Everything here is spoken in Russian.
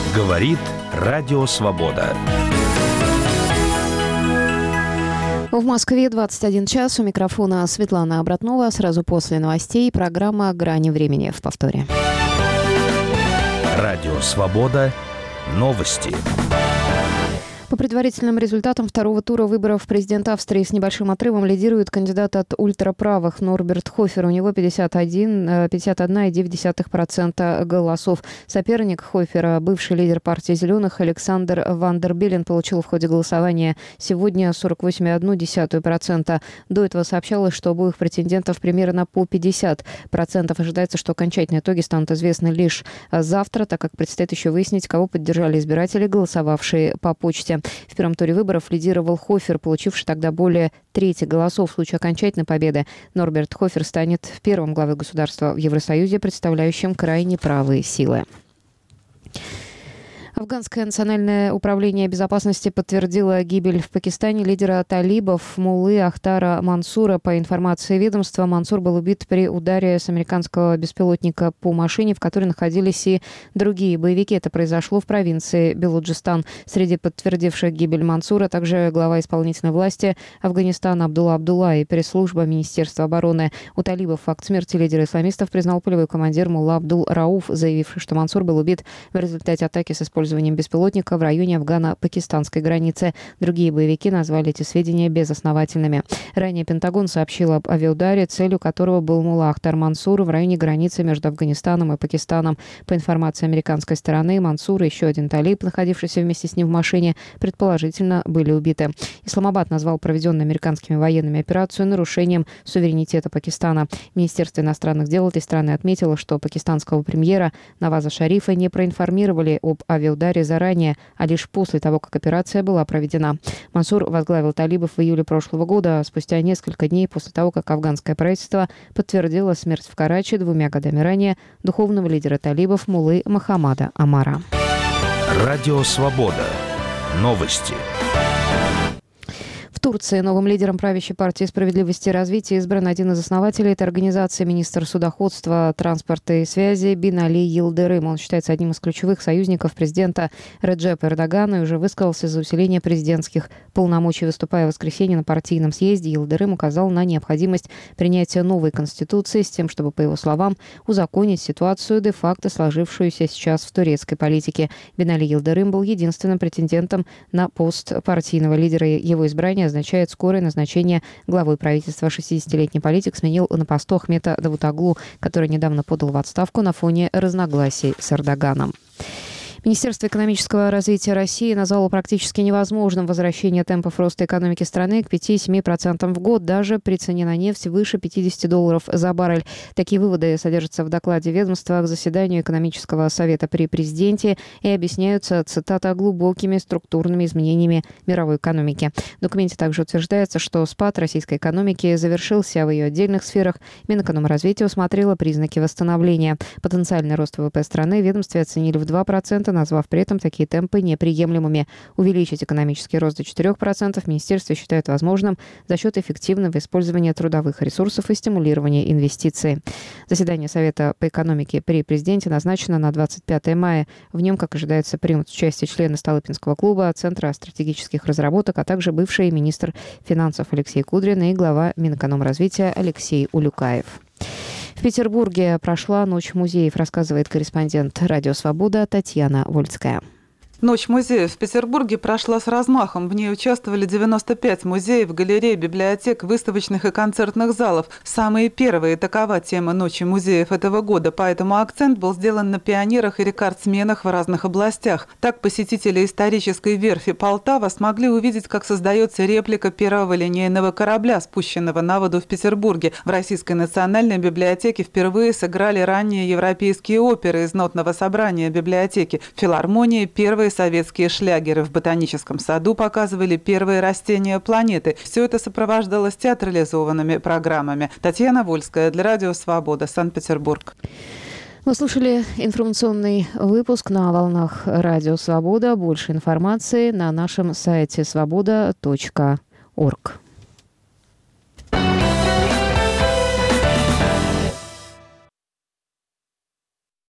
Говорит Радио Свобода. В Москве 21 час. У микрофона Светлана Обратнова. Сразу после новостей программа «Грани времени» в повторе. Радио Свобода. Новости. По предварительным результатам второго тура выборов президента Австрии с небольшим отрывом лидирует кандидат от ультраправых Норберт Хофер. У него 51,9% голосов. Соперник Хофера, бывший лидер партии «Зеленых» Александр Ван дер Беллен, получил в ходе голосования сегодня 48,1%. До этого сообщалось, что у обоих претендентов примерно по 50%. Ожидается, что окончательные итоги станут известны лишь завтра, так как предстоит еще выяснить, кого поддержали избиратели, голосовавшие по почте. В первом туре выборов лидировал Хофер, получивший тогда более трети голосов. В случае окончательной победы Норберт Хофер станет первым главой государства в Евросоюзе, представляющим крайне правые силы. Афганское национальное управление безопасности подтвердило гибель в Пакистане лидера талибов Муллы Ахтара Мансура. По информации ведомства, Мансур был убит при ударе с американского беспилотника по машине, в которой находились и другие боевики. Это произошло в провинции Белуджистан. Среди подтвердивших гибель Мансура также глава исполнительной власти Афганистана Абдулла Абдулла и пресс-служба Министерства обороны. У талибов факт смерти лидера исламистов признал полевой командир Мулла Абдул Рауф, заявивший, что Мансур был убит в результате атаки с использованием беспилотника в районе афгано-пакистанской границы. Другие боевики назвали эти сведения безосновательными. Ранее Пентагон сообщил об авиаударе, целью которого был Мулла Ахтар Мансур в районе границы между Афганистаном и Пакистаном. По информации американской стороны, Мансур и еще один талиб, находившийся вместе с ним в машине, предположительно были убиты. Исламабад назвал проведенную американскими военными операцию нарушением суверенитета Пакистана. Министерство иностранных дел этой страны отметило, что пакистанского премьера Наваза Шарифа не проинформировали об авиаударе заранее, а лишь после того, как операция была проведена. Мансур возглавил талибов в июле прошлого года, спустя несколько дней после того, как афганское правительство подтвердило смерть в Карачи 2 годами ранее духовного лидера талибов Муллы Мохаммада Омара. Радио Свобода. Новости. В Турции новым лидером правящей партии «Справедливости и развития» избран один из основателей этой организации, министр судоходства, транспорта и связи Бинали Йылдырым. Он считается одним из ключевых союзников президента Реджепа Эрдогана и уже высказался за усиление президентских полномочий. Выступая в воскресенье на партийном съезде, Йылдырым указал на необходимость принятия новой конституции с тем, чтобы, по его словам, узаконить ситуацию, де-факто сложившуюся сейчас в турецкой политике. Бинали Йылдырым был единственным претендентом на пост партийного лидера. Его избрание означает скорое назначение главой правительства. 60-летний политик сменил на посту Ахмета Давутоглу, который недавно подал в отставку на фоне разногласий с Эрдоганом. Министерство экономического развития России назвало практически невозможным возвращение темпов роста экономики страны к 5-7% в год, даже при цене на нефть выше $50 за баррель. Такие выводы содержатся в докладе ведомства к заседанию экономического совета при президенте и объясняются, цитата, глубокими структурными изменениями мировой экономики. В документе также утверждается, что спад российской экономики завершился, а в ее отдельных сферах Минэкономразвития усмотрело признаки восстановления. Потенциальный рост ВВП страны в ведомстве оценили в 2%, назвав при этом такие темпы неприемлемыми. Увеличить экономический рост до 4% в министерстве считают возможным за счет эффективного использования трудовых ресурсов и стимулирования инвестиций. Заседание Совета по экономике при президенте назначено на 25 мая. В нем, как ожидается, примут участие члены Столыпинского клуба, Центра стратегических разработок, а также бывший министр финансов Алексей Кудрин и глава Минэкономразвития Алексей Улюкаев. В Петербурге прошла Ночь музеев, рассказывает корреспондент «Радио Свобода» Татьяна Вольская. Ночь музеев в Петербурге прошла с размахом. В ней участвовали 95 музеев, галерей, библиотек, выставочных и концертных залов. Самые первые – такова тема Ночи музеев этого года, поэтому акцент был сделан на пионерах и рекордсменах в разных областях. Так посетители исторической верфи «Полтава» смогли увидеть, как создается реплика первого линейного корабля, спущенного на воду в Петербурге. В Российской национальной библиотеке впервые сыграли ранние европейские оперы из нотного собрания библиотеки. В филармонии первые советские шлягеры. В ботаническом саду показывали первые растения планеты. Все это сопровождалось театрализованными программами. Татьяна Вольская для Радио Свобода, Санкт-Петербург. Вы слушали информационный выпуск на волнах Радио Свобода. Больше информации на нашем сайте svoboda.org.